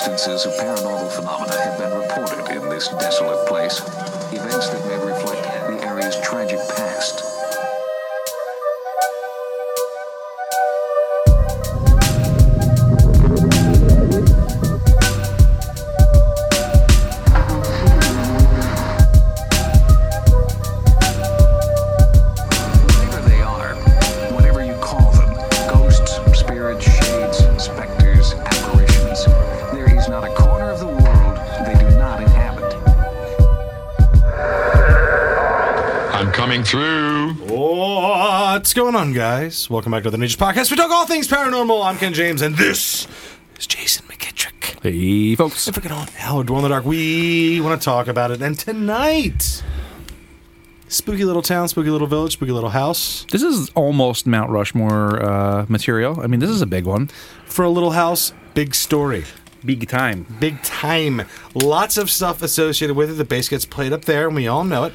instances of paranormal phenomena have been reported in this desolate place. Events that may reflect the area's tragic past. Through. What's going on, guys? Welcome back to the Ninjas Podcast. We talk all things paranormal. I'm Ken James, and this is Jason McKittrick. Hey, folks. If we get on Howard Dwell in the Dark, we want to talk about it. And tonight, spooky little town, spooky little village, spooky little house. This is almost Mount Rushmore material. I mean, this is a big one. For a little house, big story. Big time. Big time. Lots of stuff associated with it. The bass gets played up there, and we all know it.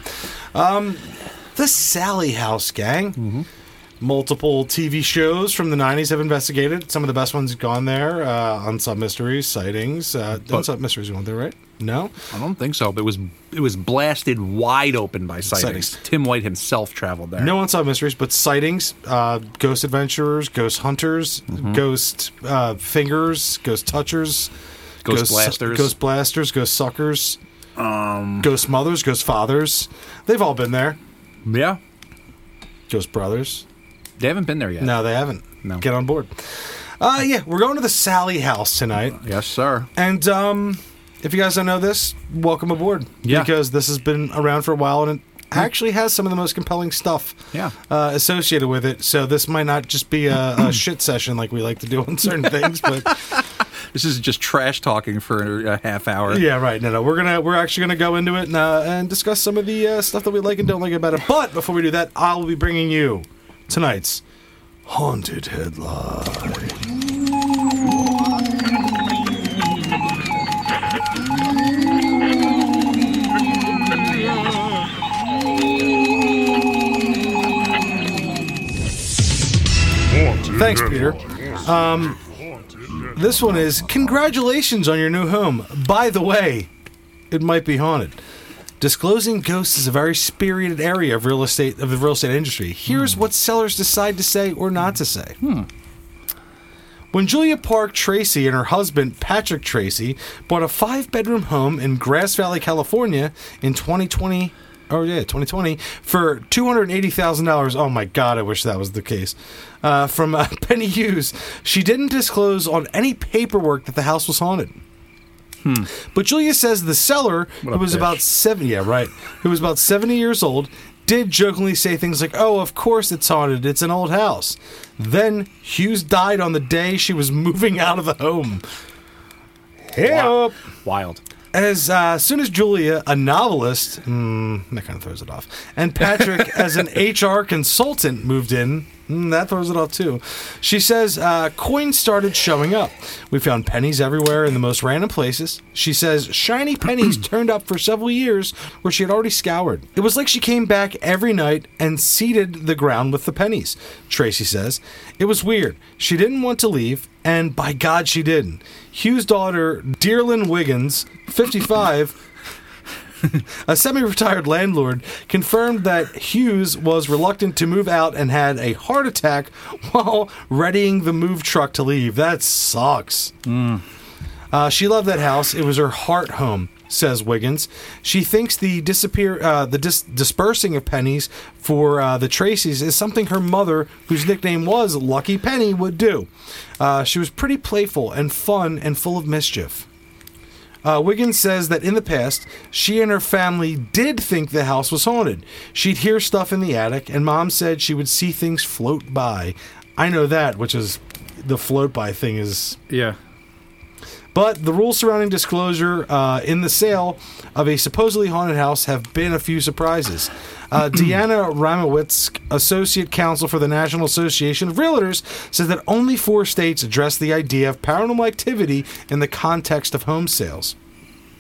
The Sallie House, gang. Mm-hmm. Multiple TV shows from the 90s have investigated. Some of the best ones have gone there. Unsolved Mysteries, Sightings. Unsolved Mysteries went there, right? No? I don't think so, but it was blasted wide open by Sightings. Tim White himself traveled there. No Unsolved Mysteries, but Sightings, Ghost Adventurers, Ghost Hunters, Ghost Fingers, Ghost Touchers, Ghost Blasters, Ghost Suckers, Ghost Mothers, Ghost Fathers. They've all been there. Yeah. Ghost Brothers. They haven't been there yet. No, they haven't. No. Get on board. Yeah, we're going to the Sallie House tonight. Yes, sir. And if you guys don't know this, welcome aboard. Yeah. Because this has been around for a while, and it actually has some of the most compelling stuff associated with it. So this might not just be a shit session like we like to do on certain things, but this is just trash talking for a half hour. Yeah, right. No. We're actually gonna go into it and discuss some of the stuff that we like and don't like about it. But before we do that, I will be bringing you tonight's Haunted Headline. Thanks, Peter. This one is, congratulations on your new home. By the way, it might be haunted. Disclosing ghosts is a very spirited area of the real estate industry. Here's what sellers decide to say or not to say. When Julia Park Tracy and her husband, Patrick Tracy, bought a 5-bedroom home in Grass Valley, California in 2020 for $280,000. Oh my God, I wish that was the case. From Penny Hughes, she didn't disclose on any paperwork that the house was haunted. But Julia says the seller, who was about 70 years old, did jokingly say things like, "Oh, of course it's haunted. It's an old house." Then Hughes died on the day she was moving out of the home. Wild. As soon as Julia, a novelist, that kind of throws it off, and Patrick, as an HR consultant, moved in, that throws it off too. She says coins started showing up. We found pennies everywhere in the most random places. She says shiny pennies turned up for several years where she had already scoured. It was like she came back every night and seeded the ground with the pennies, Tracy says. It was weird. She didn't want to leave, and by God she didn't. Hugh's daughter, Dearlyn Wiggins, 55, a semi-retired landlord, confirmed that Hughes was reluctant to move out and had a heart attack while readying the move truck to leave. That sucks. She loved that house. It was her heart home, says Wiggins. She thinks the dispersing of pennies for the Tracys is something her mother, whose nickname was Lucky Penny, would do. She was pretty playful and fun and full of mischief. Wiggins says that in the past, she and her family did think the house was haunted. She'd hear stuff in the attic, and Mom said she would see things float by. I know that, which is the float by thing is... Yeah. But the rules surrounding disclosure in the sale of a supposedly haunted house have been a few surprises. Deanna Ramowitz, Associate Counsel for the National Association of Realtors, says that only 4 states address the idea of paranormal activity in the context of home sales.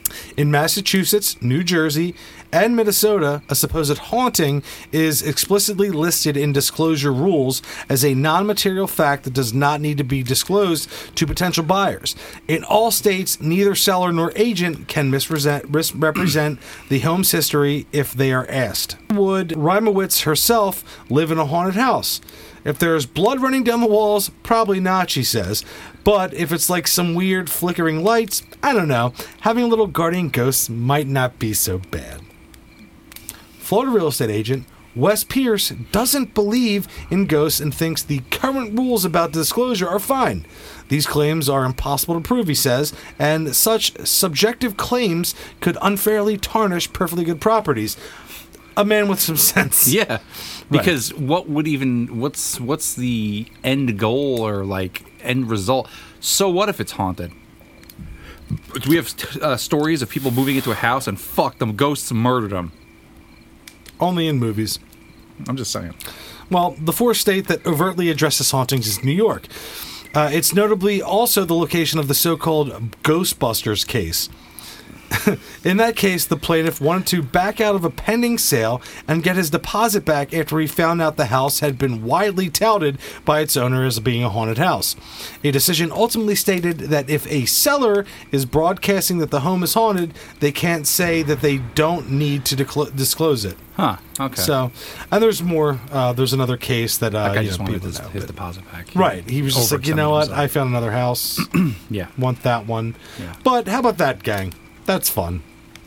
In Massachusetts, New Jersey, and Minnesota, a supposed haunting is explicitly listed in disclosure rules as a non-material fact that does not need to be disclosed to potential buyers. In all states, neither seller nor agent can misrepresent the home's history if they are asked. Would Reimowitz herself live in a haunted house? If there's blood running down the walls, probably not, she says. But if it's like some weird flickering lights, I don't know. Having a little guardian ghost might not be so bad. Florida real estate agent Wes Pierce doesn't believe in ghosts and thinks the current rules about disclosure are fine. These claims are impossible to prove, he says, and such subjective claims could unfairly tarnish perfectly good properties. A man with some sense. Yeah. Because what's the end goal or like end result? So what if it's haunted? Do we have stories of people moving into a house and fuck them, ghosts murdered them? Only in movies. I'm just saying. Well, the fourth state that overtly addresses hauntings is New York. It's notably also the location of the so-called Ghostbusters case. In that case, the plaintiff wanted to back out of a pending sale and get his deposit back after he found out the house had been widely touted by its owner as being a haunted house. A decision ultimately stated that if a seller is broadcasting that the home is haunted, they can't say that they don't need to disclose it. Huh, okay. So, and there's more. There's another case that that guy just wanted his deposit back. Right. He was just like, you know what? I found another house. Yeah. Want that one. Yeah. But how about that, gang? That's fun.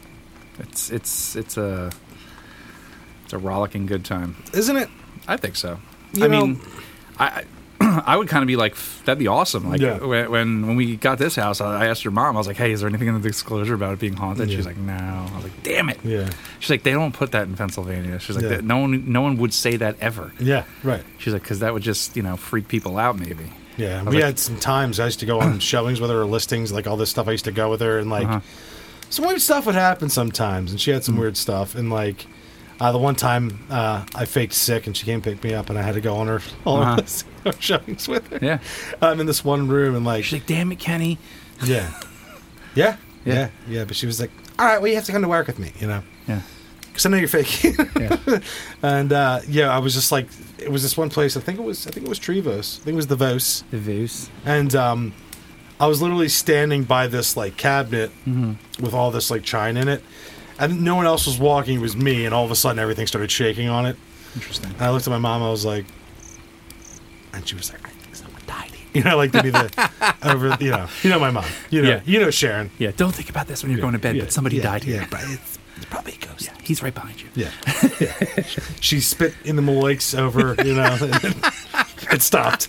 It's a rollicking good time, Isn't it? I think so. You know, mean, I would kind of be like, that'd be awesome. Like Yeah. when we got this house, I asked your mom. I was like, hey, is there anything in the disclosure about it being haunted? Yeah. She's like, no. I was like, damn it. Yeah. She's like, they don't put that in Pennsylvania. She's like, Yeah. no one would say that ever. Yeah. Right. She's like, because that would just freak people out maybe. Yeah. was We like- had some times I used to go on showings with her or listings, like all this stuff. I used to go with her and like some weird stuff would happen sometimes, and she had some weird stuff. And like the one time I faked sick and she came pick me up, and I had to go on her showings with her. Yeah. I'm in this one room and like She's like, damn it, Kenny. yeah. Yeah. Yeah. Yeah. But she was like, all right, well, you have to come to work with me, Yeah. because I know you're faking. Yeah. And I was just like, it was this one place. I think it was Trevos. I think it was the Vos. The Voos. And I was literally standing by this like cabinet with all this like chine in it, and no one else was walking. It was me, and all of a sudden everything started shaking on it. Interesting. And I looked at my mom. I was like, and she was like, I think someone died here. Like to be the over. You know my mom. Yeah. You know Sharon. Yeah, don't think about this when you're going to bed, but somebody died here. Yeah, but it's probably a ghost. Yeah, he's right behind you. Yeah. She spit in the Maloiks over. It stopped.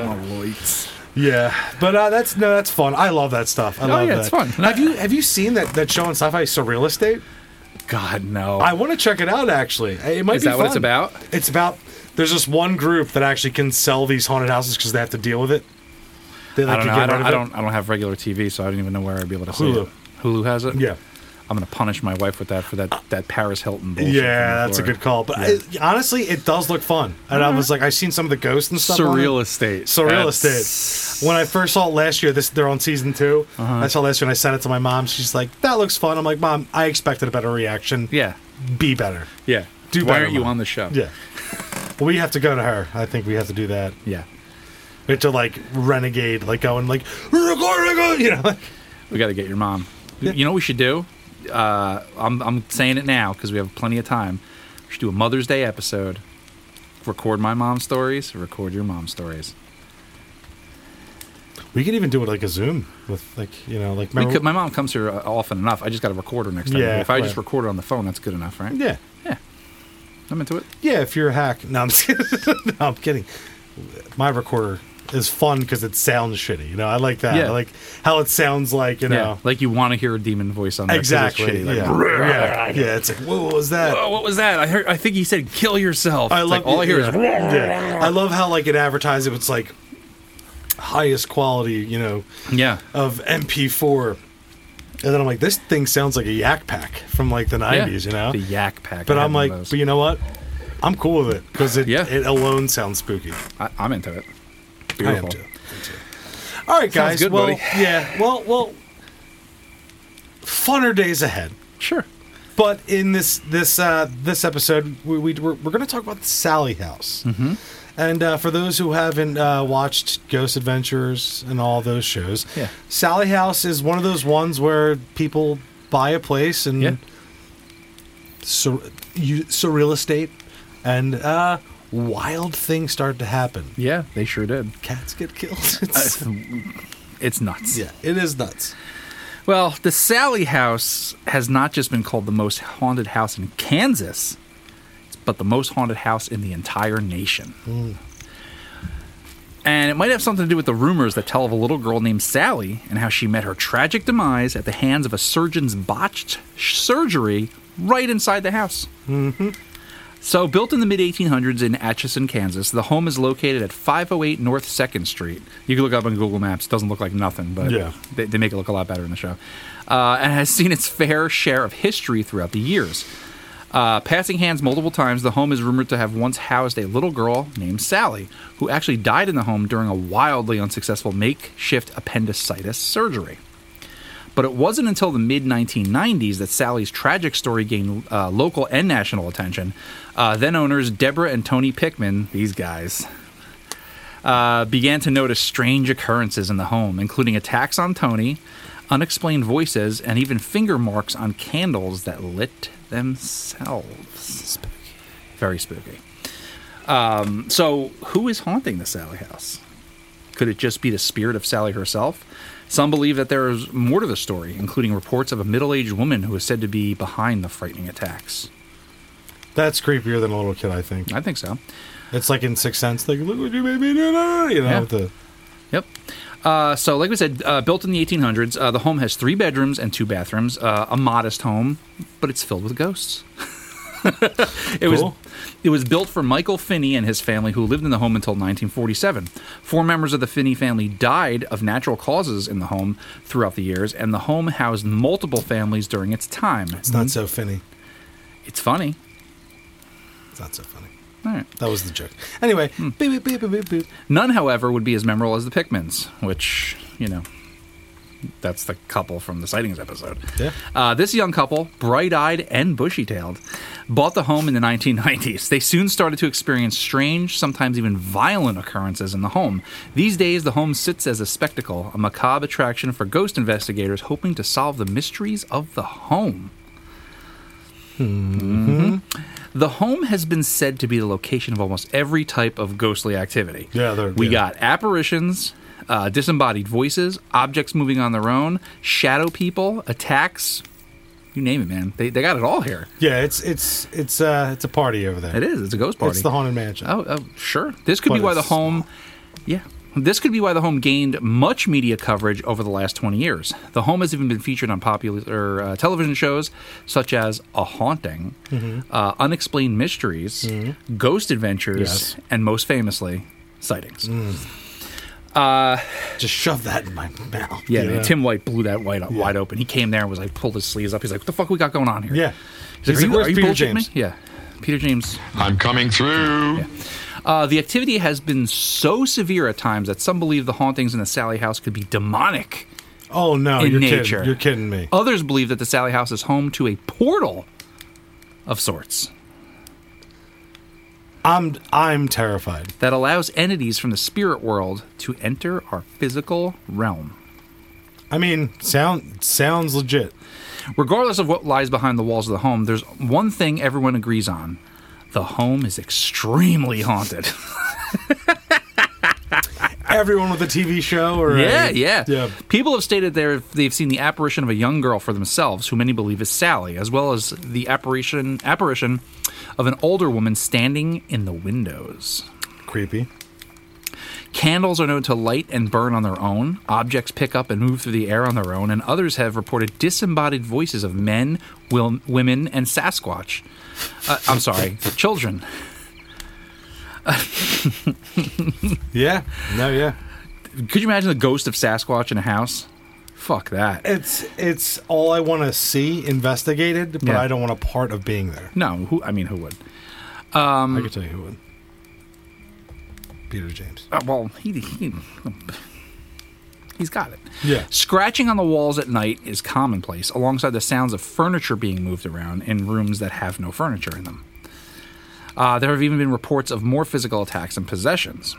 Yeah, but that's fun. I love that stuff. I love that. It's fun. Have you seen that show on Sci-Fi, Surreal Estate? God, no. I want to check it out. Actually, it might Is be that fun. what it's about? It's about there's this one group that actually can sell these haunted houses because they have to deal with it. They I don't know. get rid of it. I don't have regular TV, so I don't even know where I'd be able to see Hulu. it. Hulu has it. Yeah, I'm gonna punish my wife with that for that Paris Hilton bullshit. yeah, that's a good call. But honestly, it does look fun. And I was like, I've seen some of the ghosts and stuff. Surreal Estate. Surreal Estate. When I first saw it last year, they're on season 2. I saw it last year and I sent it to my mom. She's like, that looks fun. I'm like, Mom, I expected a better reaction. Yeah. Be better. Yeah. Do Why better, aren't you Mom. on the show? Yeah. Well, we have to go to her. I think we have to do that. Yeah. We have to like renegade, like going like, like, We got to get your mom. Yeah. You know what we should do? I'm saying it now because we have plenty of time. We should do a Mother's Day episode. Record my mom's stories. Record your mom's stories. We could even do it like a Zoom with like like. My mom comes here often enough. I just got to record her next time. Yeah, If I right. just record her on the phone, that's good enough, right? Yeah. I'm into it. Yeah, if you're a hack. No, I'm just kidding. No, I'm kidding. My recorder is fun because it sounds shitty. I like that. Yeah. I like how it sounds like, Yeah, like you want to hear a demon voice on there. 'cause it's Exactly. shitty, like, Yeah. It's like, whoa, what was that? "Whoa, what was that? I think he said kill yourself. I It's love like, all I hear is yeah. I love how like it advertised it was like highest quality, yeah. of MP4. And then I'm like, this thing sounds like a Yak Pack from like the 90s, The Yak Pack. But I I'm had one like, of those. but you know what? I'm cool with it because it alone sounds spooky. I'm into it. I am Beautiful. too. All right, guys. good, well, buddy. yeah. Well. funner days ahead. Sure. But in this episode, we're going to talk about the Sally House. Mm-hmm. And for those who haven't watched Ghost Adventures and all those shows, Sally House is one of those ones where people buy a place and surreal estate, and wild things start to happen. Yeah, they sure did. Cats get killed. It's nuts. Yeah, it is nuts. Well, the Sally House has not just been called the most haunted house in Kansas, but the most haunted house in the entire nation. And it might have something to do with the rumors that tell of a little girl named Sally and how she met her tragic demise at the hands of a surgeon's botched surgery right inside the house. Mm-hmm. So, built in the mid-1800s in Atchison, Kansas, the home is located at 508 North 2nd Street. You can look up on Google Maps. It doesn't look like nothing, but they make it look a lot better in the show. And has seen its fair share of history throughout the years. Passing hands multiple times, the home is rumored to have once housed a little girl named Sally, who actually died in the home during a wildly unsuccessful makeshift appendicitis surgery. But it wasn't until the mid-1990s that Sally's tragic story gained local and national attention. Then owners Deborah and Tony Pickman, these guys, began to notice strange occurrences in the home, including attacks on Tony, unexplained voices, and even finger marks on candles that lit themselves. Spooky. Very spooky. So, who is haunting the Sally House? Could it just be the spirit of Sally herself? Some believe that there is more to the story, including reports of a middle-aged woman who is said to be behind the frightening attacks. That's creepier than a little kid, I think. I think so. It's like in Sixth Sense, like, look what you made me do, you know. Yep. So, like we said, built in the 1800s, the home has 3 bedrooms and 2 bathrooms, a modest home, but it's filled with ghosts. It was built for Michael Finney and his family, who lived in the home until 1947. 4 members of the Finney family died of natural causes in the home throughout the years, and the home housed multiple families during its time. It's not so Finney. It's funny. It's not so funny. All right. That was the joke. Anyway, beep, beep, beep, beep, beep. None, however, would be as memorable as the Pickmans, which, that's the couple from the Sightings episode. Yeah. This young couple, bright-eyed and bushy-tailed, bought the home in the 1990s. They soon started to experience strange, sometimes even violent occurrences in the home. These days, the home sits as a spectacle, a macabre attraction for ghost investigators hoping to solve the mysteries of the home. Mm-hmm. The home has been said to be the location of almost every type of ghostly activity. We got apparitions, disembodied voices, objects moving on their own, shadow people, attacks. You name it, man. They got it all here. Yeah, it's a party over there. It is. It's a ghost party. It's the Haunted Mansion. Oh, sure. This could be why the home. Yeah. This could be why the home gained much media coverage over the last 20 years. The home has even been featured on popular television shows such as A Haunting, Unexplained Mysteries, Ghost Adventures, and most famously, Sightings. Just shove that in my mouth. Yeah, man, Tim White blew that wide open. He came there and was like, pulled his sleeves up. He's like, what the fuck we got going on here? Yeah. He's like, where's are you Peter bullshitting James? me? Yeah. Peter James. I'm coming through. Yeah. The activity has been so severe at times that some believe the hauntings in the Sally House could be demonic. Oh, no. In You're nature. Kidding. You're kidding me. Others believe that the Sally House is home to a portal of sorts. I'm terrified. That allows entities from the spirit world to enter our physical realm. I mean, sounds legit. Regardless of what lies behind the walls of the home, there's one thing everyone agrees on. The home is extremely haunted. Everyone with a TV show? Or yeah. People have stated they've seen the apparition of a young girl for themselves, who many believe is Sally, as well as the apparition of an older woman standing in the windows. Creepy. Candles are known to light and burn on their own. Objects pick up and move through the air on their own, and others have reported disembodied voices of men, women, and Sasquatch. I'm sorry, children. Yeah. No, yeah. Could you imagine the ghost of Sasquatch in a house? Fuck that. It's all I want to see investigated, but I don't want a part of being there. No, who would? I can tell you who would. Peter James. Well, he He's got it. Yeah. Scratching on the walls at night is commonplace, alongside the sounds of furniture being moved around in rooms that have no furniture in them. There have even been reports of more physical attacks and possessions.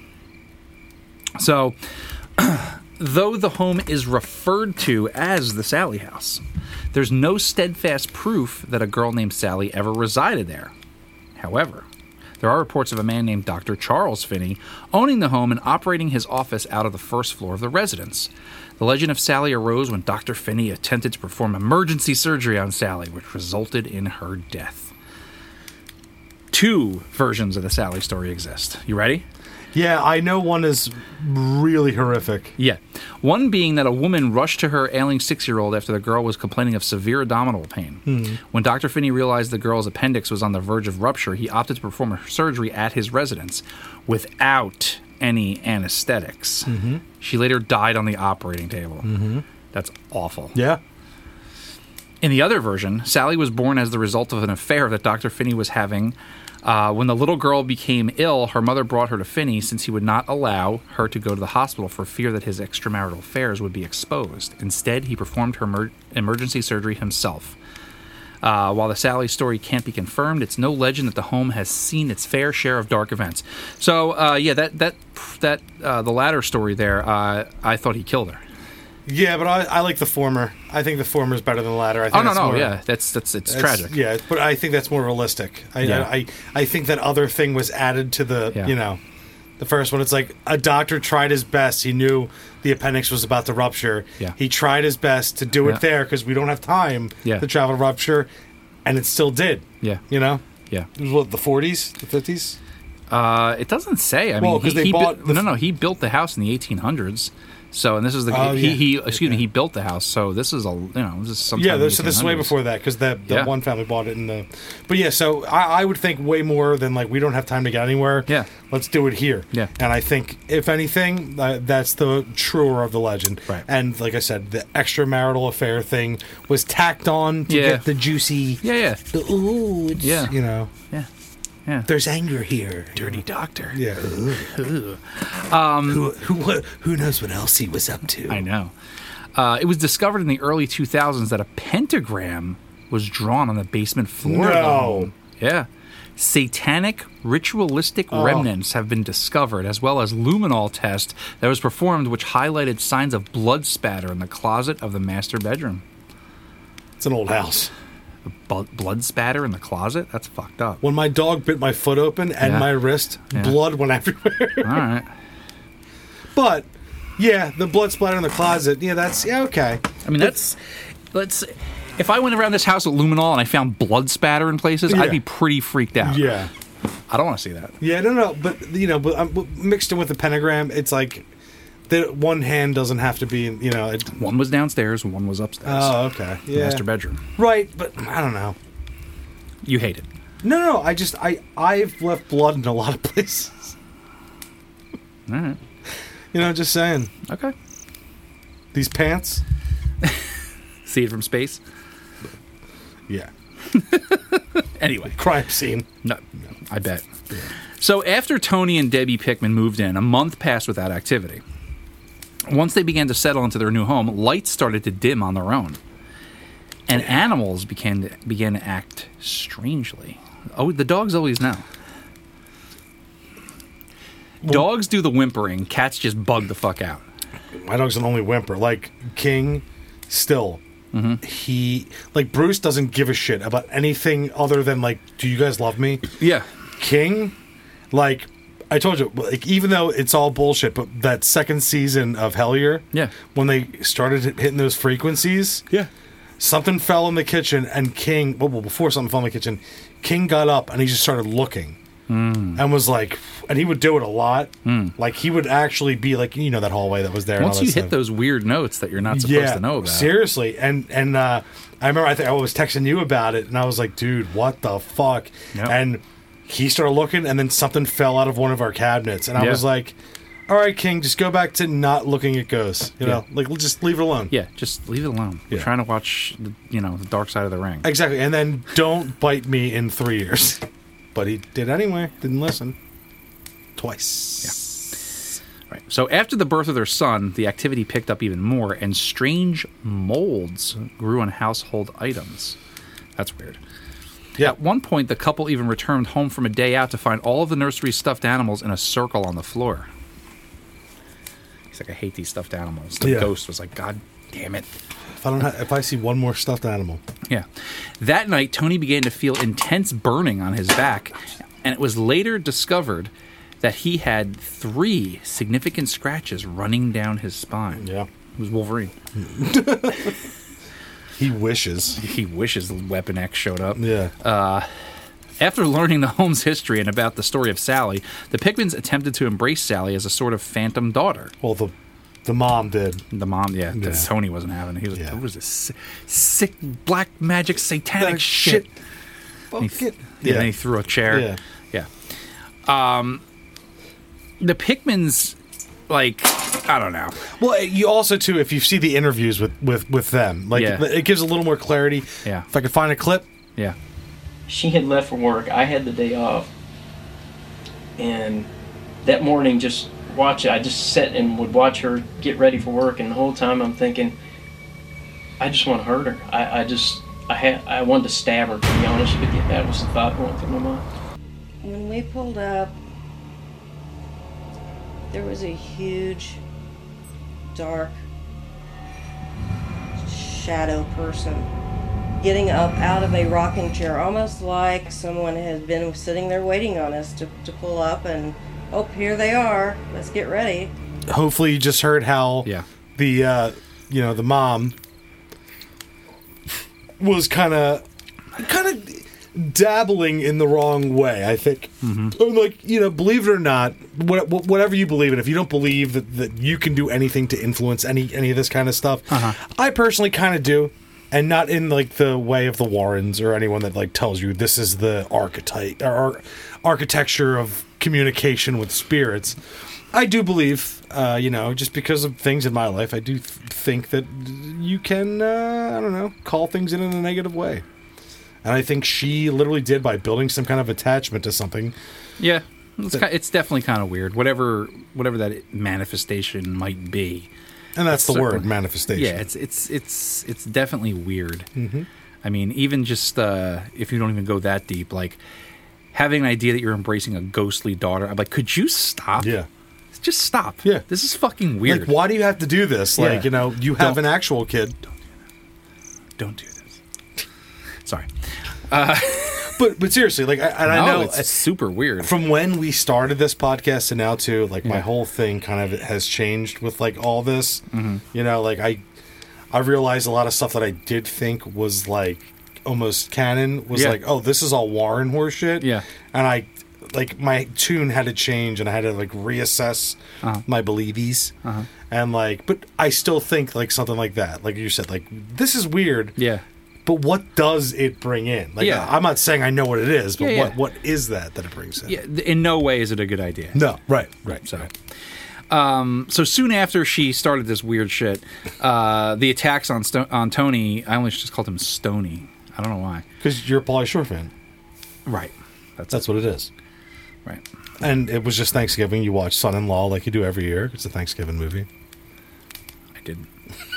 So, though the home is referred to as the Sally House, there's no steadfast proof that a girl named Sally ever resided there. However, there are reports of a man named Dr. Charles Finney owning the home and operating his office out of the first floor of the residence. The legend of Sally arose when Dr. Finney attempted to perform emergency surgery on Sally, which resulted in her death. 2 versions of the Sally story exist. You ready? Yeah, I know one is really horrific. Yeah. One being that a woman rushed to her ailing 6-year-old after the girl was complaining of severe abdominal pain. When Dr. Finney realized the girl's appendix was on the verge of rupture, he opted to perform her surgery at his residence without any anesthetics. She later died on the operating table. That's awful. Yeah. In the other version, Sally was born as the result of an affair that Dr. Finney was having. When the little girl became ill, her mother brought her to Finney since he would not allow her to go to the hospital for fear that his extramarital affairs would be exposed. Instead, he performed her emergency surgery himself. While the Sally story can't be confirmed, it's no legend that the home has seen its fair share of dark events. So, the latter story there, I thought he killed her. Yeah, but I like the former. I think the former is better than the latter. I think it's tragic. Yeah, but I think that's more realistic. I think that other thing was added to the the first one. It's like a doctor tried his best. He knew the appendix was about to rupture. Yeah. He tried his best to do it there because we don't have time to travel to rupture, and it still did. Yeah. You know? Yeah. It was what, the 40s? The 50s? It doesn't say. I mean, he built the house in the 1800s. So, and this is he built the house. So this is sometime. Yeah, this is way before that because the one family bought it in the. But yeah, so I would think way more than like we don't have time to get anywhere. Yeah, let's do it here. Yeah, and I think if anything, that's the truer of the legend. Right. And like I said, the extramarital affair thing was tacked on to get the juicy. Yeah. The ooh, it's, you know. Yeah. Yeah. There's anger here. Dirty doctor. Yeah. Who knows what else he was up to? I know. It was discovered in the early 2000s that a pentagram was drawn on the basement floor of the home. Yeah. Satanic ritualistic remnants have been discovered, as well as luminol test that was performed, which highlighted signs of blood spatter in the closet of the master bedroom. It's an old house. Blood spatter in the closet? That's fucked up. When my dog bit my foot open and my wrist, blood went everywhere. All right. But, yeah, the blood splatter in the closet, that's, okay. I mean, let's... If I went around this house with luminol and I found blood spatter in places, I'd be pretty freaked out. Yeah. I don't want to see that. Yeah, no, but, but mixed in with the pentagram, it's like... The one hand doesn't have to be, one was downstairs, one was upstairs. Oh, okay. Yeah. Master bedroom. Right, but I don't know. You hate it. No, I've left blood in a lot of places. All right. Just saying. Okay. These pants. See it from space? Yeah. Anyway. Crime scene. No, I bet. Yeah. So after Tony and Debbie Pickman moved in, a month passed without activity. Once they began to settle into their new home, lights started to dim on their own. And animals began to act strangely. Oh, the dogs always know. Dogs do the whimpering. Cats just bug the fuck out. My dog's an only whimper. Like, King, still. He... Like, Bruce doesn't give a shit about anything other than, like, do you guys love me? Yeah. King, like... I told you, like, even though it's all bullshit, but that second season of Hellier, when they started hitting those frequencies, something fell in the kitchen, and King, well, before something fell in the kitchen, King got up and he just started looking, and was like, and he would do it a lot, like he would actually be like, that hallway that was there. Once you hit those weird notes that you're not supposed to know about, seriously, and I remember I was texting you about it, and I was like, dude, what the fuck, and. He started looking, and then something fell out of one of our cabinets, and I was like, "All right, King, just go back to not looking at ghosts. Like just leave it alone." Yeah, just leave it alone. We're trying to watch, the Dark Side of the Ring. Exactly, and then don't bite me in 3 years. But he did anyway. Didn't listen. Twice. Right. So after the birth of their son, the activity picked up even more, and strange molds grew on household items. That's weird. Yeah. At one point, the couple even returned home from a day out to find all of the nursery's stuffed animals in a circle on the floor. He's like, I hate these stuffed animals. The ghost was like, God damn it. If I see one more stuffed animal. Yeah. That night, Tony began to feel intense burning on his back, and it was later discovered that he had 3 significant scratches running down his spine. Yeah. It was Wolverine. He wishes. He wishes Weapon X showed up. Yeah. After learning the home's history and about the story of Sally, the Pickmans attempted to embrace Sally as a sort of phantom daughter. Well, the mom did. The mom, yeah. Tony wasn't having it. He was like, what was this sick black magic satanic shit? And then he threw a chair. Yeah. Yeah. The Pickmans, like, I don't know. Well, you also, too, if you see the interviews with them, like, it gives a little more clarity. Yeah. If I could find a clip. Yeah. She had left for work. I had the day off. And that morning, I just sat and would watch her get ready for work, and the whole time I'm thinking, I just want to hurt her. I wanted to stab her, to be honest with you. That was the thought going through my mind. When we pulled up, there was a huge, dark, shadow person getting up out of a rocking chair, almost like someone had been sitting there waiting on us to pull up, and oh, here they are. Let's get ready. Hopefully you just heard how the the mom was kind of dabbling in the wrong way, I think. Mm-hmm. Like, believe it or not, whatever you believe in, if you don't believe that you can do anything to influence any of this kind of stuff, I personally kind of do. And not in, like, the way of the Warrens or anyone that, like, tells you this is the archetype or architecture of communication with spirits. I do believe, just because of things in my life, I do think that you can, call things in a negative way. And I think she literally did by building some kind of attachment to something. Yeah, it's definitely kind of weird. Whatever that manifestation might be. And that's the word, manifestation. Yeah, it's definitely weird. Mm-hmm. I mean, even just if you don't even go that deep, like having an idea that you're embracing a ghostly daughter, I'm like, could you stop? Yeah. Just stop. Yeah. This is fucking weird. Like, why do you have to do this? Yeah. Like, you have an actual kid. Don't do this. Sorry. But seriously, like, I know it's super weird. From when we started this podcast to now, too, like, my whole thing kind of has changed with, like, all this. Mm-hmm. Like, I realized a lot of stuff that I did think was, like, almost canon was like, oh, this is all Warren horse shit. Yeah. And my tune had to change, and I had to, like, reassess my believies. And, like, but I still think, like, something like that. Like you said, like, this is weird. Yeah. But what does it bring in? Like, I'm not saying I know what it is, but what is that it brings in? Yeah, in no way is it a good idea. No, right. So soon after she started this weird shit, the attacks on Tony, I only just called him Stony. I don't know why. Because you're a Pauly Shore fan. Right. That's what it is. Right. And it was just Thanksgiving. You watch Son-in-Law like you do every year. It's a Thanksgiving movie. I didn't.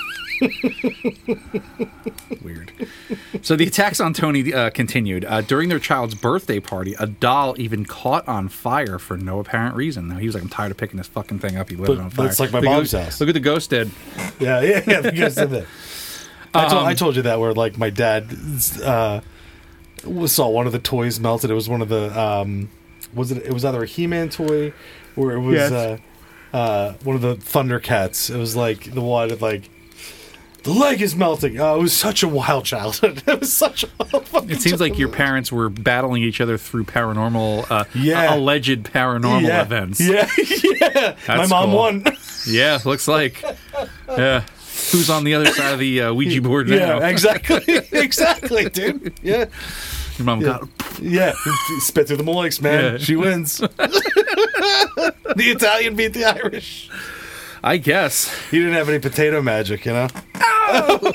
Weird. So the attacks on Tony continued. During their child's birthday party, a doll even caught on fire for no apparent reason. Now, he was like, I'm tired of picking this fucking thing up. He lit it on fire. It's like my mom's house. Look at the ghost did. Yeah, the ghost did that. I told you that where, like, my dad saw one of the toys melted. It was one of the it was either a He-Man toy or it was one of the Thundercats. It was like the one that, like, the leg is melting. It was such a wild childhood. It was such a wild It seems like your parents were battling each other through paranormal, alleged paranormal events. Yeah, yeah. My mom won. Yeah, looks like. Yeah. Who's on the other side of the Ouija board now? Yeah, exactly. Exactly, dude. Yeah. Your mom got... Yeah. Spit through the molex, man. Yeah. She wins. The Italian beat the Irish. I guess. He didn't have any potato magic, you know? Oh!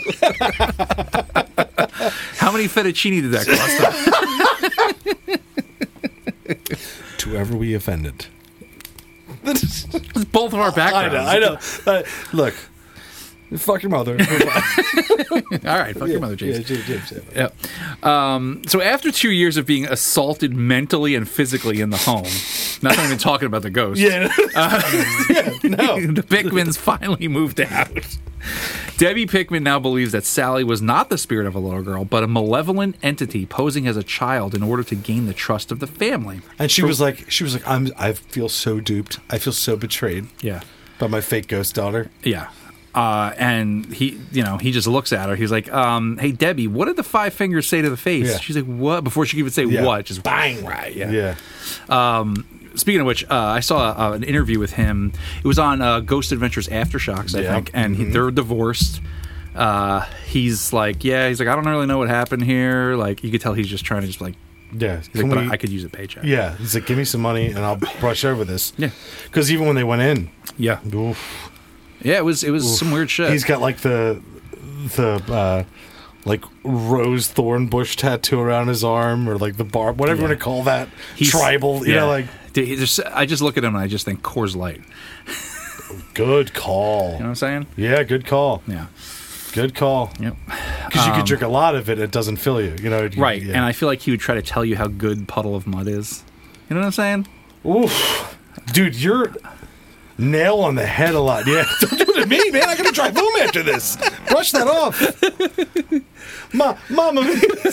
How many fettuccine did that cost? To whoever we offended. Both of our backgrounds. I know. Look, fuck your mother. All right, fuck your mother, James. Yeah, James. Yeah. So after 2 years of being assaulted mentally and physically in the home, not even talking about the ghost. Yeah. No. The Pickmans finally moved out. Debbie Pickman now believes that Sally was not the spirit of a little girl, but a malevolent entity posing as a child in order to gain the trust of the family. And she was like, I feel so duped. I feel so betrayed Yeah. by my fake ghost daughter. Yeah. And he just looks at her. He's like, hey, Debbie, what did the five fingers say to the face? Yeah. She's like, what? Before she could even say what, just bang, right. Yeah. Speaking of which, I saw an interview with him. It was on Ghost Adventures Aftershocks, I think, and they're divorced. He's like, I don't really know what happened here. Like, you could tell he's just trying to just like, Yeah. he's like, but I could use a paycheck. Yeah. He's like, give me some money and I'll brush over this. Yeah. Because even when they went in, Yeah. oof, Yeah, it was some weird shit. he's got like the like rose thorn bush tattoo around his arm, or like the barb, whatever you want to call that. Tribal, you know, like. Dude, I just look at him and I just think Coors Light. Good call. You know what I'm saying? Yeah, good call. Yeah. Good call. Yep. Because you could drink a lot of it, it doesn't fill you. You know. Right. Yeah. And I feel like he would try to tell you how good Puddle of Mud is. You know what I'm saying? Oof, dude, you're nail on the head a lot. Yeah, don't do it to me, man. I gotta drive home after this. Brush that off. Mama,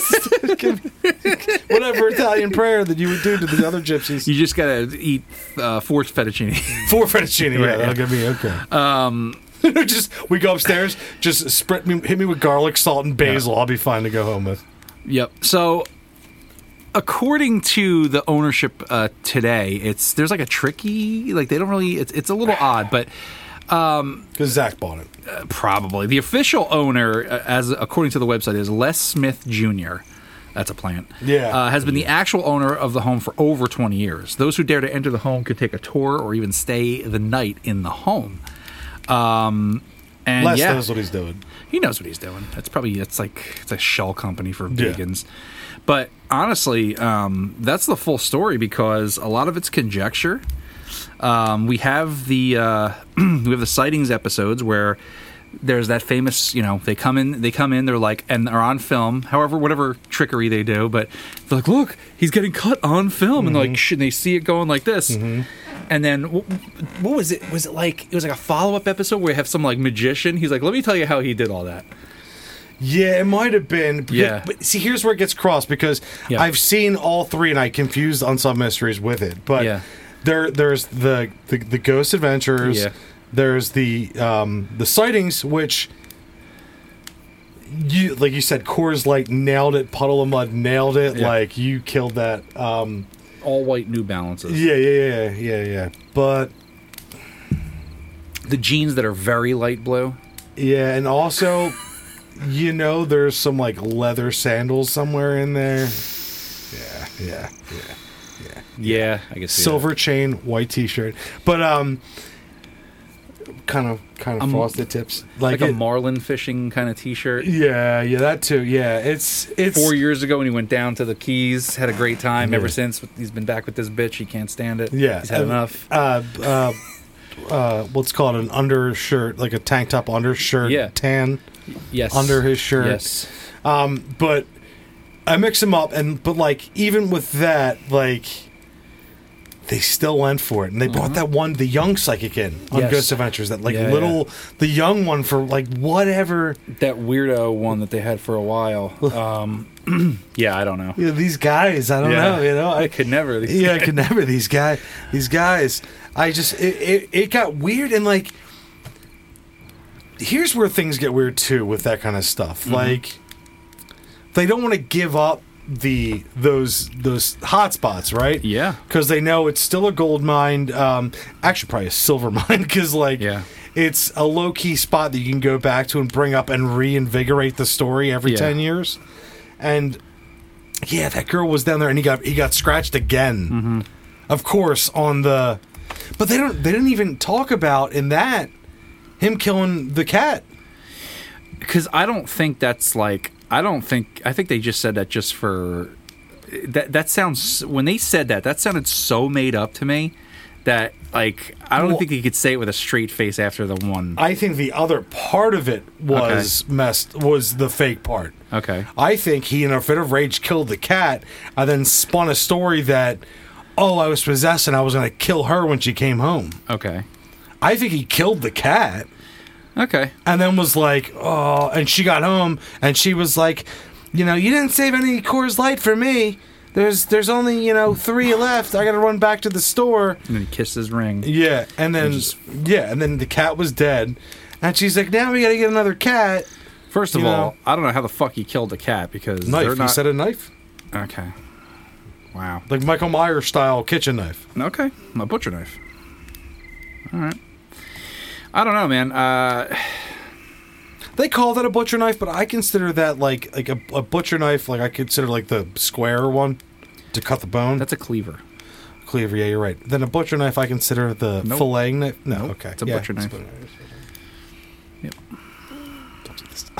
whatever Italian prayer that you would do to the other gypsies. You just gotta eat 4 fettuccine. 4 fettuccine. Yeah, Right, that'll get me okay. We go upstairs. Just hit me with garlic, salt, and basil. I'll be fine to go home with. Yep. So, according to the ownership today, there's like a tricky, like they don't really. It's a little odd, but Because Zach bought it. probably the official owner, as according to the website, is Les Smith Jr. That's a plant. Yeah. Has been the actual owner of the home for over 20 years. Those who dare to enter the home could take a tour or even stay the night in the home. And Les yeah, knows what he's doing. he knows what he's doing. It's a shell company for vegans. But honestly, that's the full story because a lot of it's conjecture. We have the sightings episodes where there's that famous, they come in, they're like, and they're on film, however, whatever trickery they do, but they're like, look, he's getting cut on film, and they're like, shit, and they see it going like this. And then, what was it? Was it like a follow-up episode where we have some like magician? He's like, let me tell you how he did all that. Yeah, it might have been. Yeah. But see, here's where it gets crossed because I've seen all three and I confused Unsolved Mysteries with it. But there's the Ghost Adventures. Yeah. There's the sightings, which you like you said, Coors Light nailed it. Puddle of Mud nailed it. Yeah. Like you killed that. All white New Balances. Yeah. But The jeans that are very light blue. yeah, and also, there's some like leather sandals somewhere in there. Yeah. I guess Silver chain, white T-shirt, but kind of frosted tips, like a marlin fishing kind of T-shirt. Yeah, that too. Yeah, it's 4 years ago when he went down to the Keys, had a great time. Ever since he's been back with this bitch, he can't stand it. Yeah, he's had enough. What's called an undershirt, like a tank top undershirt, tan. Yes, under his shirt. Yes, but I mix them up, but like even with that, like. They still went for it, and they brought the young psychic in on Ghost Adventures. That the young one for like whatever. That weirdo one that they had for a while. I don't know. Yeah, these guys, I don't know. I could never. I could never. These guys. I just it got weird, and like here's where things get weird too with that kind of stuff. Like they don't want to give up those hot spots, right? Yeah, because they know it's still a gold mine, actually probably a silver mine, because it's a low-key spot that you can go back to and bring up and reinvigorate the story every 10 years. And that girl was down there, and he got scratched again, of course, on the, but they didn't even talk about in that him killing the cat, because I don't think that's like, I think they just said that just for that sounds, when they said that sounded so made up to me that, like, I don't think he could say it with a straight face after the one. I think the other part of it was was the fake part. Okay. I think he, in a fit of rage, killed the cat and then spun a story that, oh, I was possessed and I was going to kill her when she came home. Okay. I think he killed the cat. Okay. And then was like, oh, and she got home and she was like, you didn't save any Coors Light for me. There's only, 3 left. I got to run back to the store. And then he kissed his ring. Yeah. And then, and then the cat was dead. And she's like, now we got to get another cat. First of all, I don't know how the fuck he killed the cat because Knife. they're not... He said a knife. Okay. Wow. Like Michael Myers style kitchen knife. Okay. A butcher knife. All right. I don't know, man. They call that a butcher knife, but I consider that like a butcher knife. Like I consider like the square one to cut the bone. That's a cleaver. Cleaver, yeah, you're right. Then a butcher knife, I consider the filleting knife. No, Nope. okay, It's a butcher knife. Yep. Don't do this.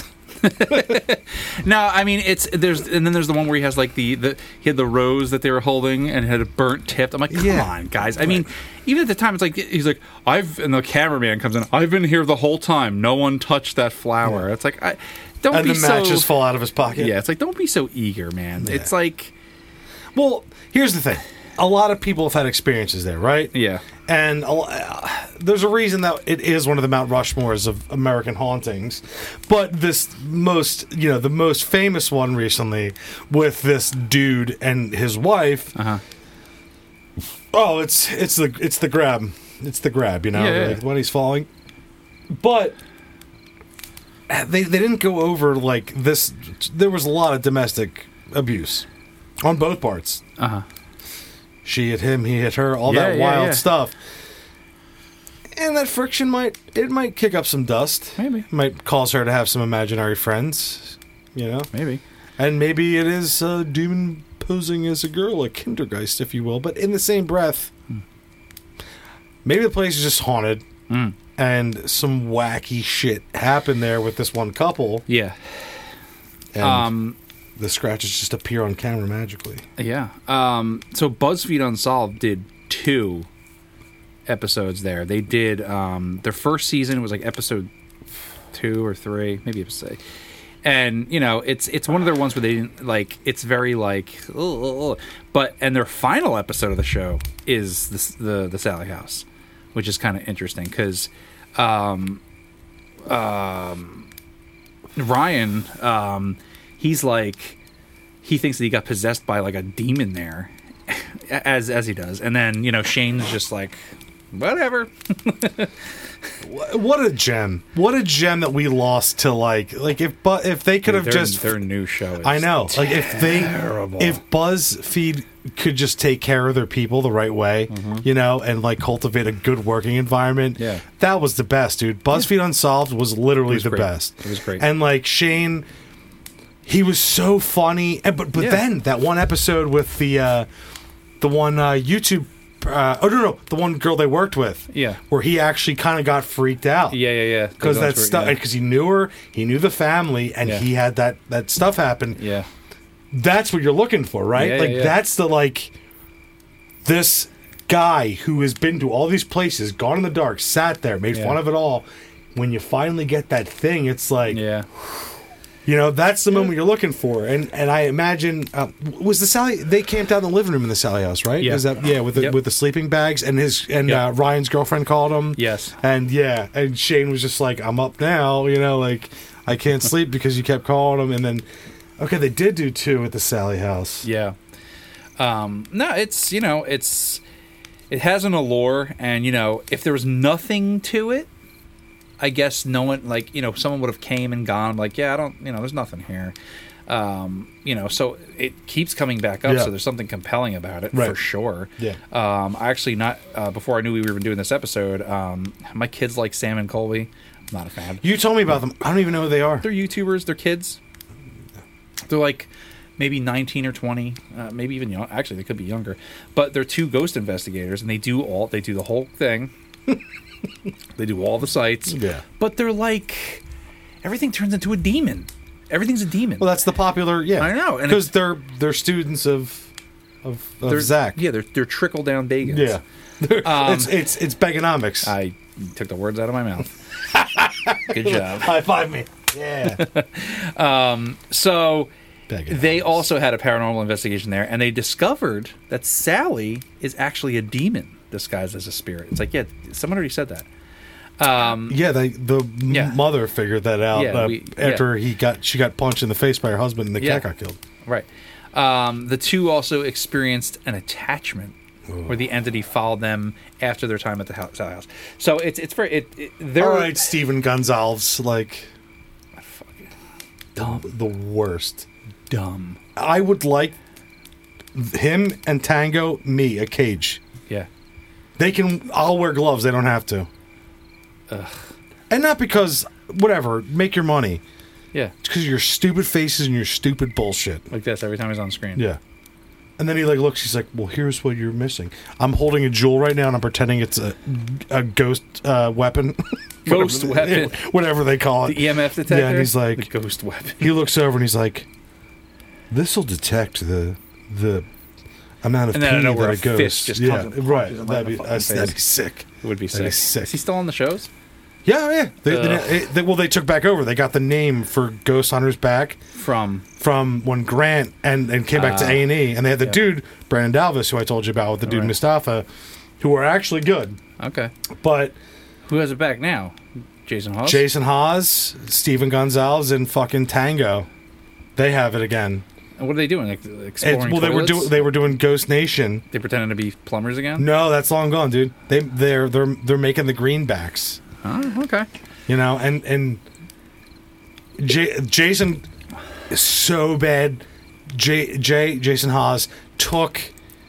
No, I mean there's the one where he has like he had the rose that they were holding and had a burnt tip. I'm like, come on, guys. I mean, even at the time, it's like he's like, and the cameraman comes in. I've been here the whole time. No one touched that flower. Yeah. It's like, don't and be the so. matches fall out of his pocket. Yeah, it's like don't be so eager, man. Yeah. It's like, well, here's the thing. A lot of people have had experiences there, right? Yeah. And there's a reason that it is one of the Mount Rushmores of American hauntings. But the most famous one recently with this dude and his wife. Uh-huh. Oh, it's the grab. It's the grab, like when he's falling. But they didn't go over like this. There was a lot of domestic abuse on both parts. Uh-huh. She hit him, he hit her, all that wild stuff. And that friction might kick up some dust. Maybe. Might cause her to have some imaginary friends, Maybe. And maybe it is a demon posing as a girl, a kindergeist, if you will. But in the same breath, maybe the place is just haunted. And some wacky shit happened there with this one couple. Yeah. And the scratches just appear on camera magically. Yeah. So BuzzFeed Unsolved did 2 episodes there. They did their first season was like episode 2 or 3, maybe episode. And it's one of their ones where they didn't like. It's very like, but their final episode of the show is the Sally House, which is kind of interesting because Ryan. He's like, he thinks that he got possessed by like a demon there, as he does, and then Shane's just like, whatever. What a gem! What a gem that we lost to like if they could have just their new show. Is I know, like terrible. if BuzzFeed could just take care of their people the right way, and like cultivate a good working environment. Yeah, that was the best, dude. BuzzFeed Unsolved was literally the great. best. It was great, and like Shane. He was so funny, but then that one episode with the one YouTube, the one girl they worked with, where he actually kind of got freaked out, because that stuff, because he knew her, he knew the family, and he had that stuff happen. Yeah, that's what you're looking for, right? That's the this guy who has been to all these places, gone in the dark, sat there, made fun of it all. When you finally get that thing, it's like, that's the moment you're looking for, and I imagine was the Sally. They camped out in the living room in the Sally house, right? Yeah. Is that with the sleeping bags and Ryan's girlfriend called him. Yes, and Shane was just like, I'm up now, like I can't sleep because you kept calling him, and then they did do 2 at the Sally house. Yeah, no, it's it has an allure, and if there was nothing to it. I guess no one, someone would have came and gone. Like, I don't, there's nothing here. So it keeps coming back up. So there's something compelling about it for sure. Yeah. I actually before I knew we were doing this episode, my kids like Sam and Colby. I'm not a fan. You told me about them. I don't even know who they are. They're YouTubers. They're kids. They're like maybe 19 or 20, maybe even young. Actually, they could be younger. But they're 2 ghost investigators, and they do the whole thing. They do all the sites, but they're like everything turns into a demon. Everything's a demon. Well, that's the popular, I know, because they're students of Zach. Yeah, they're trickle down Bagans. Yeah, It's Begonomics. I took the words out of my mouth. Good job. High five me. Yeah. So Begonomics. they also had a paranormal investigation there, and they discovered that Sally is actually a demon disguised as a spirit. It's like, yeah, someone already said that. Yeah, the mother figured that out after she got punched in the face by her husband and the cat got killed. Right. The two also experienced an attachment where the entity followed them after their time at the Sally house. So it's very they're All right, Stephen Gonzalez, like dumb. the worst. Dumb. I would like him and Tango, me, a cage. Yeah. I'll wear gloves. They don't have to. Ugh. And not because, whatever, make your money. Yeah. It's because of your stupid faces and your stupid bullshit. Like this every time he's on screen. Yeah. And then he looks, he's like, well, here's what you're missing. I'm holding a jewel right now and I'm pretending it's a ghost weapon. Ghost weapon. Whatever they call it. The EMF detector? Yeah, and he's like... The ghost weapon. He looks over and he's like, this'll detect the amount of And then I pee know where that a a fist ghost... just Yeah, comes and right. punches him That'd right be in the fucking sick. It would be That'd be sick. sick. Is he still on the shows? Yeah. They took back over. They got the name for Ghost Hunters back From when Grant and came back to A&E, and they had the dude Brandon Dalvis, who I told you about, with the dude Right. Mustafa, who are actually good. Okay. But Who has it back now? Jason Hawes? Jason Haas, Steven Gonzalez, and fucking Tango, they have it again. And what are they doing? Like exploring toilets? they were doing Ghost Nation. They pretending to be plumbers again? No, that's long gone, dude. They're making the greenbacks. Oh, okay. You know, and Jason is so bad. Jason Haas took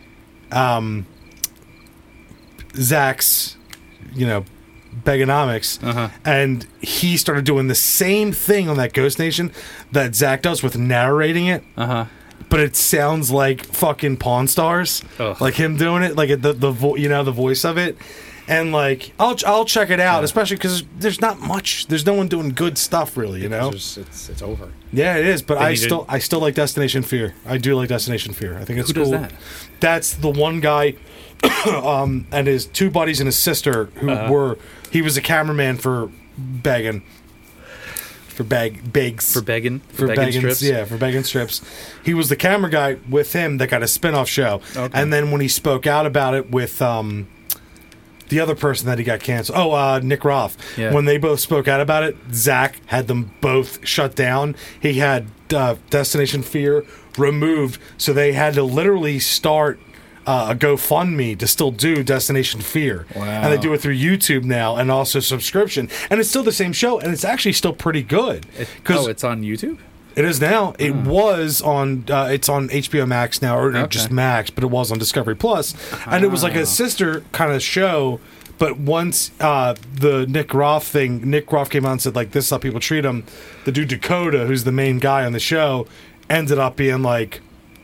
Zach's, Begonomics, and he started doing the same thing on that Ghost Nation that Zach does with narrating it. But it sounds like fucking Pawn Stars, Ugh. like him doing it, like the voice of it. And like, I'll check it out, especially because there's not much. There's no one doing good stuff, really. It's over. Yeah, it is. But They I need still like Destination Fear. I do like Destination Fear. I think it's Who cool. does that? That's the one guy, and his two buddies and his sister who he was a cameraman for Beggin. For Beggin strips? Yeah, for Beggin strips. He was the camera guy with him that got a spin-off show. Okay. And then when he spoke out about it with the other person that he got canceled, Nick Roth. Yeah. When they both spoke out about it, Zach had them both shut down. He had Destination Fear removed, so they had to literally start a GoFundMe to still do Destination Fear. Wow. And they do it through YouTube now and also subscription. And it's still the same show, and it's actually still pretty good. It's on YouTube? It is now. It was on. It's on HBO Max now, or just Max, but it was on Discovery Plus, and it was like a sister kind of show. But once the Nick Roth came out and said like, "This is how people treat him." The dude Dakota, who's the main guy on the show, ended up being like,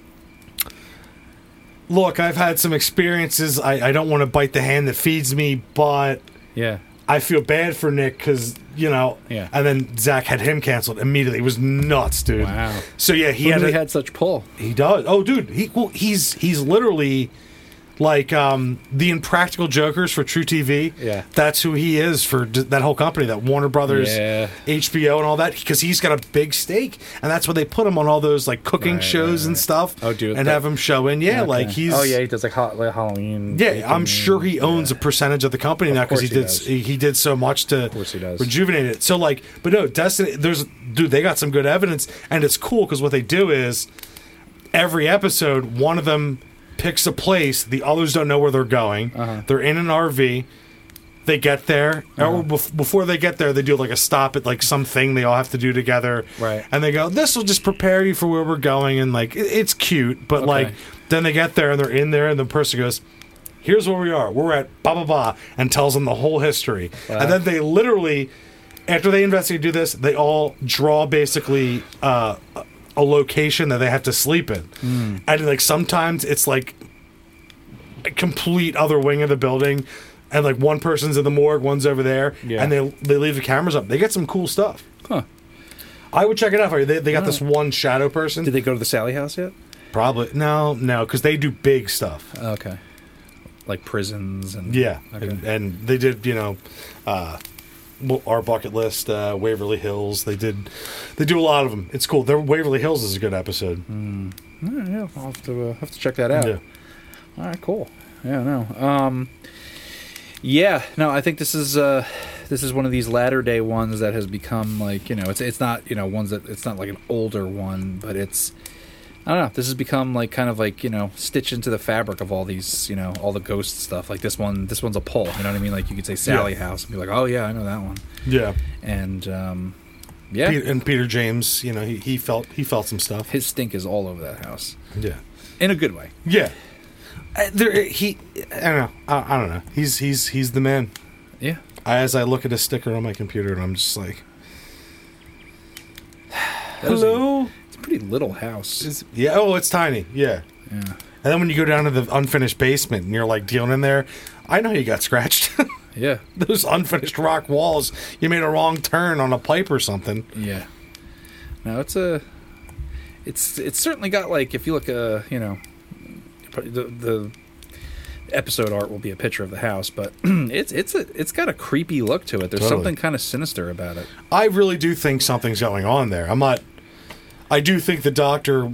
"Look, I've had some experiences. I don't want to bite the hand that feeds me, but Yeah. I feel bad for Nick because." Yeah. And then Zach had him canceled immediately. It was nuts, dude. Wow. So yeah, he had such pull. He does. Oh, dude. He's literally like the Impractical Jokers for True TV. Yeah. That's who he is for that whole company, that Warner Brothers, HBO, and all that. Because he's got a big stake, and that's why they put him on all those like cooking shows and stuff. Oh, dude. And have him show in. Yeah, like he's. Oh yeah, he does like Halloween. Yeah, I'm sure he owns a percentage of the company now because he did so much to rejuvenate it. So like, but no, Destiny. They got some good evidence, and it's cool because what they do is every episode, one of them picks a place, the others don't know where they're going. They're in an RV. They get there, or before they get there, they do like a stop at like something they all have to do together. Right. And they go, "This will just prepare you for where we're going," and like it's cute, but like then they get there and they're in there, and the person goes, "Here's where we are. We're at blah blah blah," and tells them the whole history. Wow. And then they literally, after they investigate, do this, they all draw basically a location that they have to sleep in. And like sometimes it's like a complete other wing of the building, and like one person's in the morgue, one's over there, and they leave the cameras up. They get some cool stuff. I would check it out for you. They got this one shadow person. Did they go to the Sally house yet? Probably no, because they do big stuff. Okay. like prisons and Yeah, Okay. and they did, our bucket list, Waverly Hills. They do a lot of them. It's cool. Waverly Hills is a good episode. Yeah, I'll have to check that out. Yeah. All right, cool. Yeah, no. I think this is one of these latter day ones that has become like, it's not, ones that it's not like an older one, but it's, I don't know, this has become like kind of like, stitched into the fabric of all these, all the ghost stuff. Like this one's a pull, you know what I mean? Like you could say Sally House and be like, oh yeah, I know that one. Yeah. And Peter James, he felt some stuff. his stink is all over that house Yeah. in a good way. Yeah. I don't know. He's the man. Yeah. As I look at a sticker on my computer, and I'm just like, That was hello. It's a pretty little house. It's tiny. Yeah. Yeah. And then when you go down to the unfinished basement, and you're like dealing in there, I know you got scratched. Yeah. Those unfinished rock walls. You made a wrong turn on a pipe or something. Yeah. No, it's certainly got like, if you look, the episode art will be a picture of the house, but it's got a creepy look to it. There's Totally. something kind of sinister about it. I really do think something's going on there. I do think the doctor,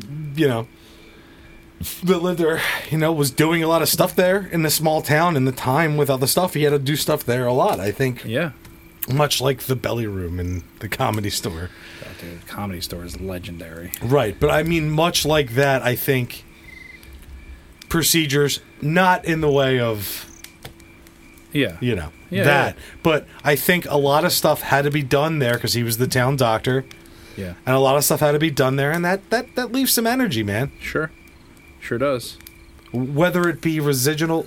that lived there, was doing a lot of stuff there in the small town in the time with other stuff. He had to do stuff there a lot, I think. Yeah. Much like the Belly Room in the Comedy Store. God, dude, the Comedy Store is legendary. Right, but I mean, much like that, I think procedures, not in the way of, Yeah. that. Yeah. But I think a lot of stuff had to be done there because he was the town doctor. Yeah. And a lot of stuff had to be done there, and that leaves some energy, man. Sure does. Whether it be residual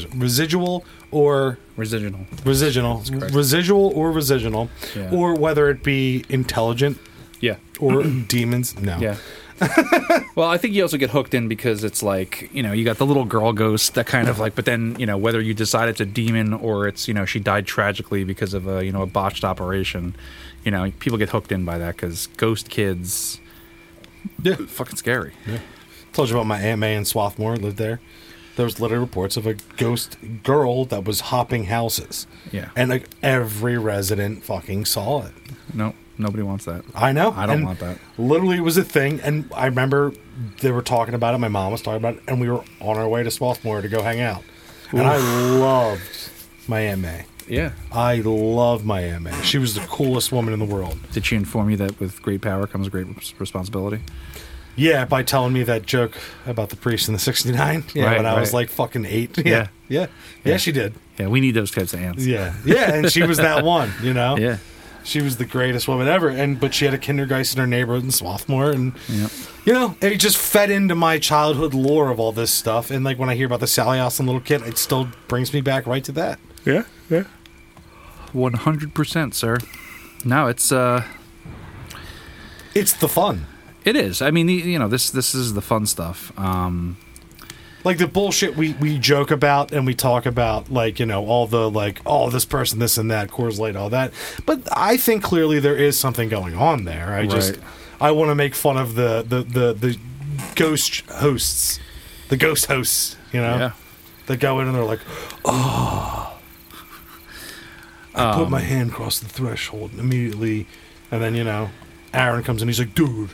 or Residual. residual or residual, Yeah. or whether it be intelligent Yeah. or demons. No. Yeah. Well, I think you also get hooked in because it's like, you got the little girl ghost that kind of like, but then, whether you decide it's a demon or it's, she died tragically because of a botched operation, people get hooked in by that because ghost kids, fucking scary. Yeah. Told you about my Aunt May in Swarthmore, lived there. There was literally reports of a ghost girl that was hopping houses. Yeah. And like every resident fucking saw it. No, nobody wants that. I know. I don't And want that. Literally, it was a thing, and I remember they were talking about it. My mom was talking about it, and we were on our way to Swarthmore to go hang out. And I loved my Aunt May. Yeah. I loved my Aunt May. She was the coolest woman in the world. Did she inform you that with great power comes great responsibility? Yeah, by telling me that joke about the priest in the 69. Yeah, Right, when I was right. like fucking 8. Yeah. Yeah, she did. Yeah, we need those types of aunts. Yeah, and she was that one, Yeah. She was the greatest woman ever, but she had a kindergeist in her neighborhood in Swarthmore, and Yep. it just fed into my childhood lore of all this stuff. And like when I hear about the Sally House and Little Kid, it still brings me back right to that. Yeah. 100%, sir. No, it's It's the fun, it is. I mean, this is the fun stuff. like the bullshit we joke about and we talk about, like all the like, oh, this person, this and that, Coors Light, all that. But I think clearly there is something going on there. I want to make fun of the ghost hosts, that go in and they're like, oh. I put my hand across the threshold and immediately, and then Aaron comes in. He's like, dude.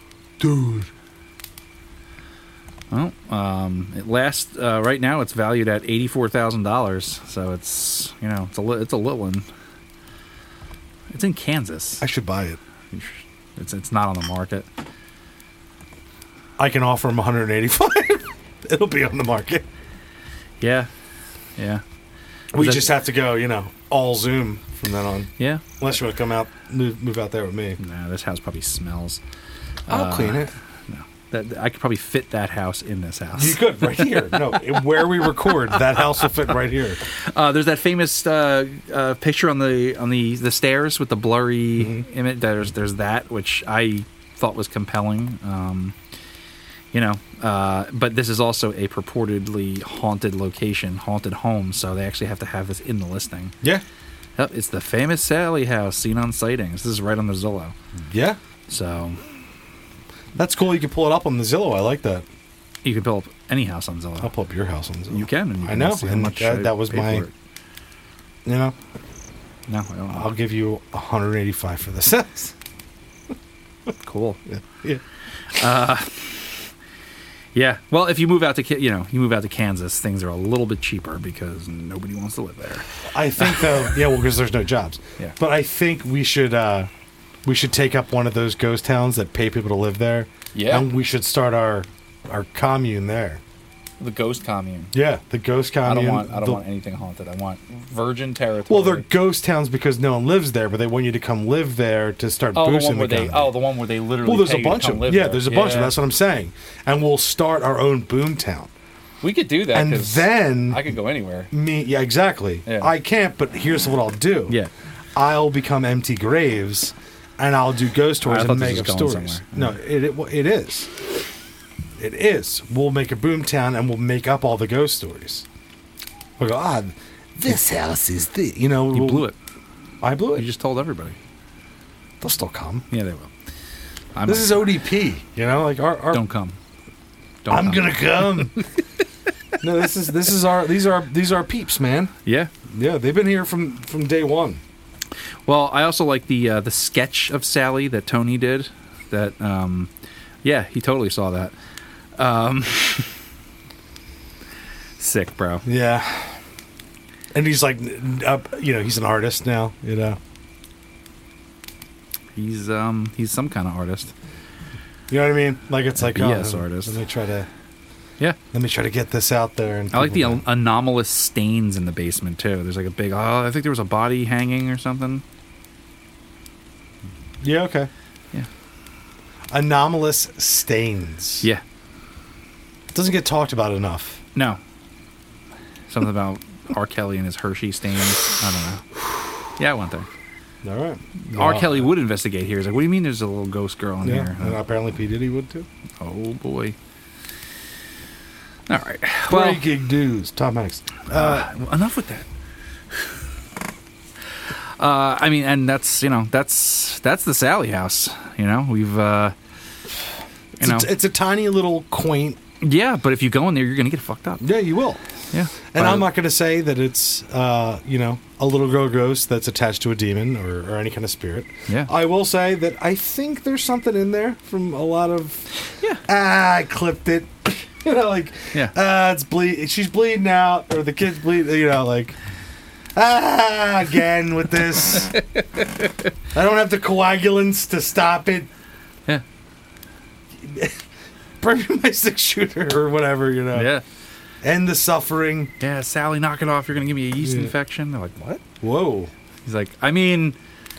Well, it lasts right now. It's valued at $84,000. So it's it's a little one. It's in Kansas. I should buy it. It's not on the market. I can offer him 185. It'll be on the market. Yeah. We that- just have to go, all Zoom from then on. Yeah. Unless you want to come out, move out there with me. Nah, this house probably smells. I'll clean it. That I could probably fit that house in this house. You could right here. No, where we record, that house will fit right here. There's that famous picture on the stairs with the blurry image. There's that, which I thought was compelling. But this is also a purportedly haunted location, haunted home. So they actually have to have this in the listing. Yeah. Yep, it's the famous Sally house seen on sightings. This is right on the Zillow. Yeah. So That's cool. You can pull it up on the Zillow. I like that. You can pull up any house on Zillow. I'll pull up your house on Zillow. You can. And you I can know, see how and much I that was paid my. for it. You know, No, I don't know. I'll give you 185 for this house. Cool. Yeah. Yeah. Well, if you move out to Kansas, things are a little bit cheaper because nobody wants to live there. I think though, yeah, well, because there's no jobs. Yeah. But I think we should take up one of those ghost towns that pay people to live there. Yeah. And we should start our commune there. The ghost commune. Yeah, the ghost commune. I don't want anything haunted. I want virgin territory. Well, they're ghost towns because no one lives there, but they want you to come live there to start boosting the economy. the one where they literally. Well, there's pay a bunch you to of come live yeah, there. there's a bunch of. That's what I'm saying, and we'll start our own boom town. We could do that, And 'cause then I could go anywhere. yeah, exactly. Yeah. I can't, but here's what I'll do. Yeah. I'll become empty graves, and I'll do ghost stories I thought and this make up was going stories. somewhere. No, it is. It is. We'll make a boom town, and we'll make up all the ghost stories. We'll go, this house is the, You blew it. I blew it. You just told everybody. They'll still come. Yeah, they will. This is ODP. Like our Don't come. Don't I'm come. gonna come. No, these are peeps, man. Yeah. Yeah, they've been here from day one. Well, I also like the sketch of Sally that Tony did. That yeah, he totally saw that. Sick, bro. Yeah. And he's like, he's an artist now. He's some kind of artist. You know what I mean? Like it's like BS artist. Let me try to get this out there. And I like the people anomalous stains in the basement too. There's like a big. I think there was a body hanging or something. Yeah. Okay. Yeah. Anomalous stains. Yeah. It doesn't get talked about enough. No. Something about R. Kelly and his Hershey stains. I don't know. Yeah, I went there. All right. R. Kelly would investigate here. He's like, what do you mean there's a little ghost girl in Yeah. here? And apparently P. Diddy would too. Oh, boy. All right. Well, Breaking news. Tom Hanks. enough with that. I mean, and that's the Sally house. We've It's a tiny little quaint. yeah, but if you go in there, you're gonna get fucked up. Yeah, you will. Yeah, And I'm not going to say that it's, a little girl ghost that's attached to a demon or any kind of spirit. Yeah. I will say that I think there's something in there from a lot of. Yeah. I clipped it. Yeah. It's she's bleeding out, or the kid's bleeding. Again with this. I don't have the coagulants to stop it. Yeah. Bring me my 6-shooter or whatever. Yeah. End the suffering. Yeah, Sally, knock it off. You're gonna give me a yeast infection. They're like, what? Whoa. He's like, I mean,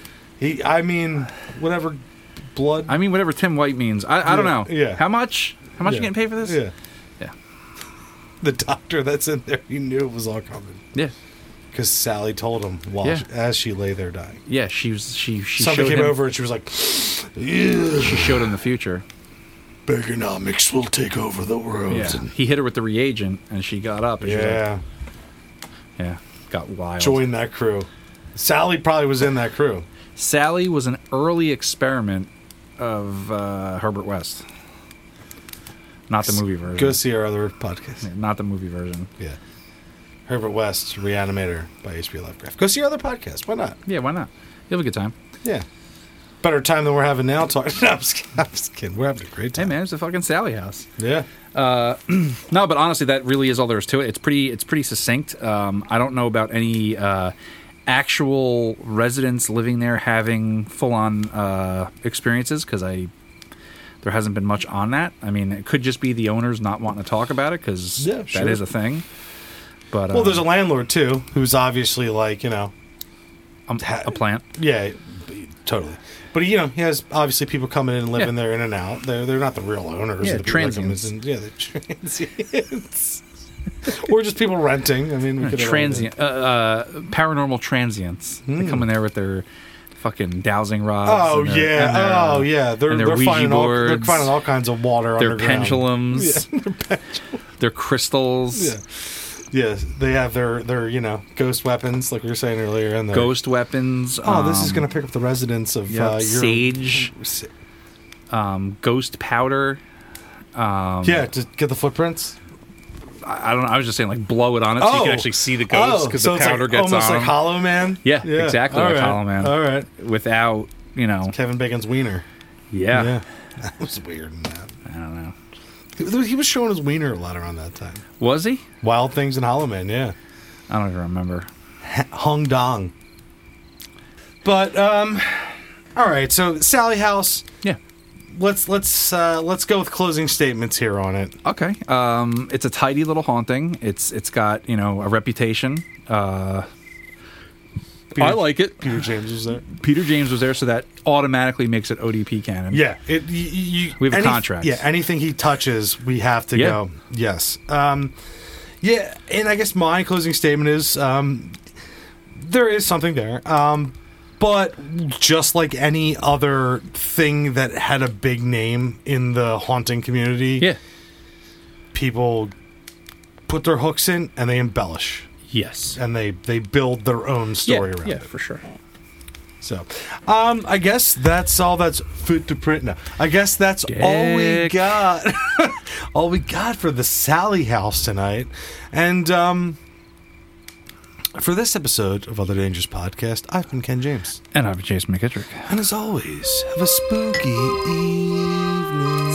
whatever blood. whatever Tim White means. I don't know. Yeah. How much? How much you getting paid for this? Yeah. Yeah. The doctor that's in there, he knew it was all coming. Yeah. Because Sally told him as she lay there dying. Yeah. She Something showed came him, over and she was like, "Yeah, She showed him the future. Begonomics will take over the world." Yeah. He hit her with the reagent, and she got up. And she was Yeah. like, got wild. Join that crew. Sally probably was in that crew. Sally was an early experiment of Herbert West. Not the movie version. Go see our other podcast. Not the movie version. Yeah. Herbert West, Reanimator by H.P. Lovecraft. Go see our other podcast. Why not? Yeah, why not? You'll have a good time. Yeah. Better time than we're having now talking. No, I'm just kidding. We're having a great Hey time. man, it's a fucking Sally house. Yeah. No, but honestly, that really is all there is to it. It's pretty succinct. I don't know about any actual residents living there having full on experiences because there hasn't been much on that. I mean, it could just be the owners not wanting to talk about it because that is a thing. But Well, there's a landlord too who's obviously like a plant. Yeah, totally. But he has obviously people coming in and living there in and out. They're not the real owners. Yeah, of the people that come in. transients. Yeah, they're transients. Or just people renting. I mean, we could have Transient, paranormal transients. They come in there with their fucking dowsing rods. Oh and their, yeah. They're and their Ouija finding boards, all kinds of water. their underground. pendulums, their crystals. Yeah. Yeah, they have their ghost weapons, like we were saying earlier, and their Ghost weapons. this is going to pick up the residents of your sage, ghost powder, Yeah, to get the footprints. I don't know. I was just saying, like, blow it on it so you can actually see the ghost because so the powder it's like, gets almost on like them. Hollow Man. Yeah, exactly All like right. Hollow Man. All right, Without, Kevin Bacon's wiener. Yeah. That was weird. Man. I don't know. He was showing his wiener a lot around that time. Was he? Wild Things in Hollow Man, yeah. I don't even remember. Hung Dong. But all right, so Sally House. Yeah. Let's go with closing statements here on it. Okay. It's a tidy little haunting. It's got, a reputation. I like it. Peter James was there. Peter James was there, so that automatically makes it ODP canon. Yeah, We have a contract. Yeah, anything he touches, we have to go. Yes. Yeah, and I guess my closing statement is there is something there. But just like any other thing that had a big name in the haunting community, people put their hooks in and they embellish. Yes. And they build their own story around it. Yeah, for sure. So, I guess that's all that's fit to print now. I guess that's all we got. All we got for the Sally House tonight. And, for this episode of Other Dangers Podcast, I've been Ken James. And I'm Jason McKittrick. And as always, have a spooky evening.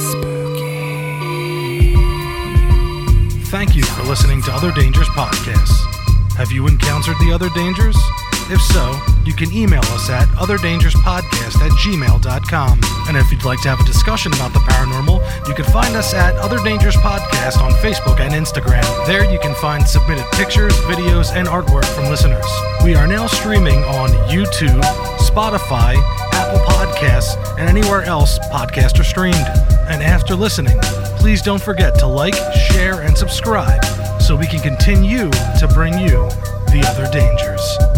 Thank you for listening to Other Dangers Podcasts. Have you encountered the other dangers? If so, you can email us at otherdangerspodcast@gmail.com. And if you'd like to have a discussion about the paranormal, you can find us at Other Dangers Podcast on Facebook and Instagram. There you can find submitted pictures, videos, and artwork from listeners. We are now streaming on YouTube, Spotify, Apple Podcasts, and anywhere else podcasts are streamed. And after listening, please don't forget to like, share, and subscribe so we can continue to bring you the other dangers.